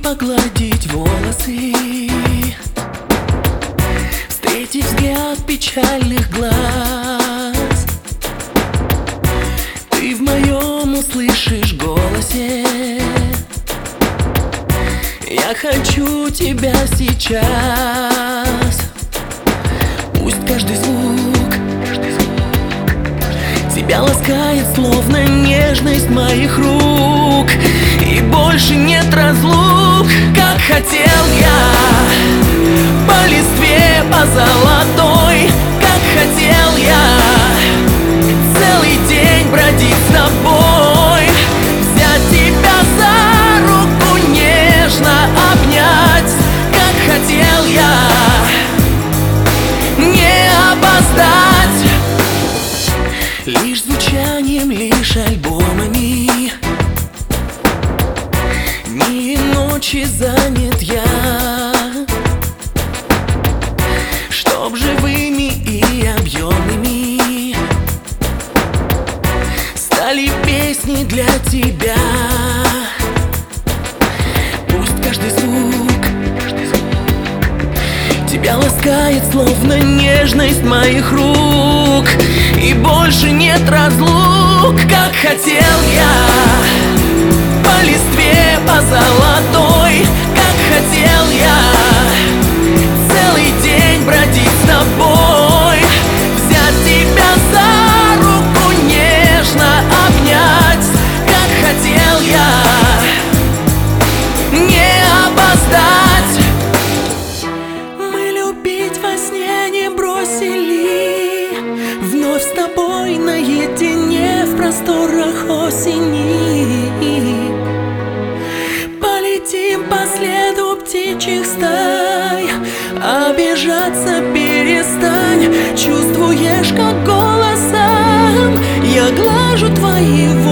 погладить волосы, встретить взгляд печальных глаз. Ты в моем услышишь голосе: я хочу тебя сейчас. Пусть каждый звук тебя ласкает, словно нежность моих рук. И больше нет разлук, как хотел я по листве, по золотой. Как хотел я целый день бродить с тобой, взять тебя за руку, нежно обнять. Как хотел я не опоздать, лишь звучанием, лишь альбомами. Дни и ночи занят я, чтоб живыми и объемными стали песни для тебя. Пусть каждый звук тебя ласкает, словно нежность моих рук. И больше нет разлук, как хотел я по листве, по золотой. Как хотел я целый день бродить с тобой, взять тебя за руку, нежно обнять. Как хотел я не опоздать. Мы любить во сне не бросили, вновь с тобой наедине в просторах осени. Полетим по следу птичьих стай, обижаться перестань. Чувствуешь, как голосом я глажу твои